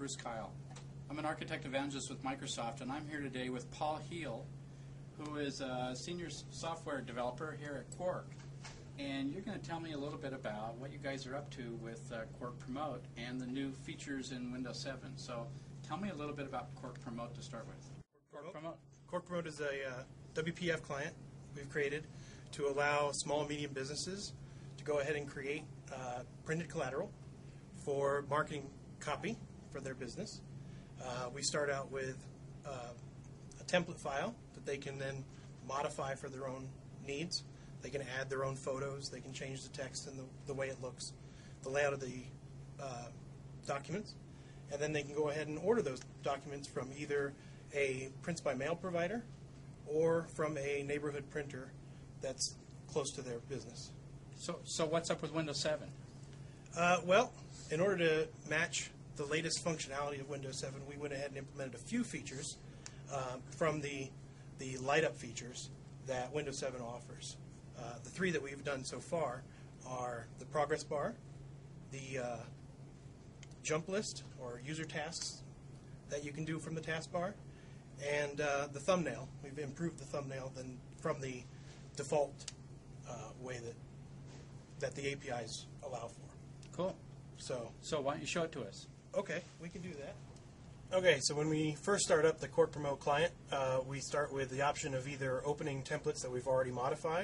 is Kyle. I'm an architect evangelist with Microsoft, and I'm here today with Paul Heel, who is a senior software developer here at Quark. And you're going to tell me a little bit about what you guys are up to with Quark Promote and the new features in Windows 7. So tell me a little bit about Quark Promote to start with. Quark Promote. Quark Promote is a WPF client we've created to allow small and medium businesses to go ahead and create printed collateral for marketing copy for their business. We start out with a template file that they can then modify for their own needs. They can add their own photos. They can change the text and the way it looks, the layout of the documents. And then they can go ahead and order those documents from either a prints by mail provider or from a neighborhood printer that's close to their business. So what's up with Windows 7? Well, in order to match the latest functionality of Windows 7, we went ahead and implemented a few features from the light-up features that Windows 7 offers. The three that we've done so far are the progress bar, the jump list or user tasks that you can do from the taskbar, and the thumbnail. We've improved the thumbnail than from the default way that the APIs allow for. Cool. So why don't you show it to us? Okay, we can do that. Okay, so when we first start up the Quark Promote client, we start with the option of either opening templates that we've already modified,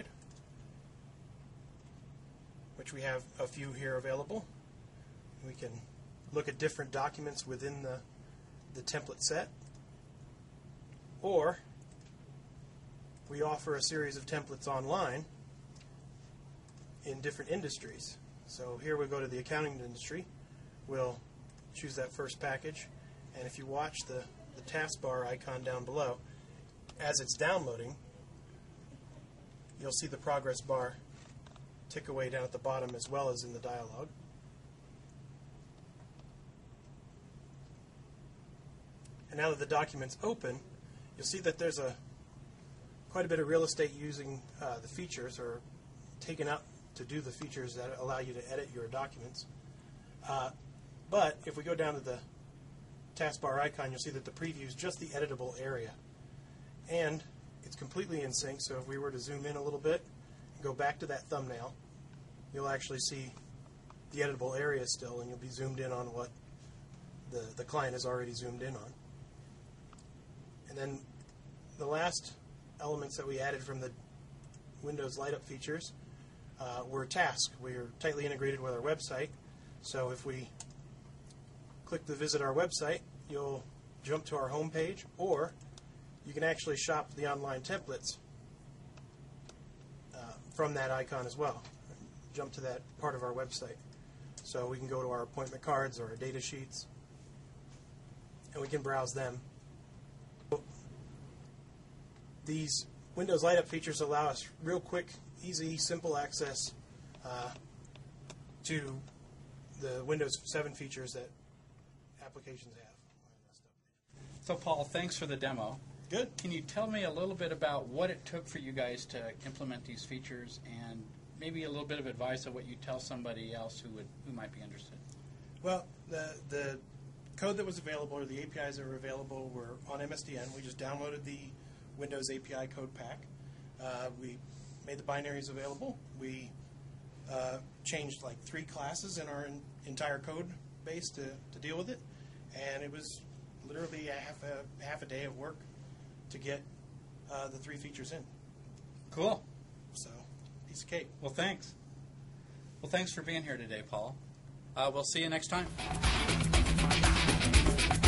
which we have a few here available. We can look at different documents within the template set, or we offer a series of templates online in different industries. So here we go to the accounting industry. We'll choose that first package, and if you watch the taskbar icon down below, as it's downloading, you'll see the progress bar tick away down at the bottom as well as in the dialog. And now that the document's open, you'll see that there's quite a bit of real estate using the features, or taken up to do the features that allow you to edit your documents. But if we go down to the taskbar icon, you'll see that the preview is just the editable area. And it's completely in sync, so if we were to zoom in a little bit and go back to that thumbnail, you'll actually see the editable area still, and you'll be zoomed in on what the client has already zoomed in on. And then the last elements that we added from the Windows Light Up features were tasks. We're tightly integrated with our website, so if we click to visit our website, you'll jump to our home page, or you can actually shop the online templates from that icon as well. Jump to that part of our website. So we can go to our appointment cards or our data sheets, and we can browse them. These Windows Light Up features allow us real quick, easy, simple access to the Windows 7 features that applications have. So Paul, thanks for the demo. Good. Can you tell me a little bit about what it took for you guys to implement these features, and maybe a little bit of advice of what you tell somebody else who might be interested? Well, the code that was available, or the APIs that were available, were on MSDN. We just downloaded the Windows API code pack. We made the binaries available. We changed like 3 classes in our entire code base to deal with it, and it was literally half a day of work to get the 3 features in. Cool. So, piece of cake. Well, thanks. Well, thanks for being here today, Paul. We'll see you next time.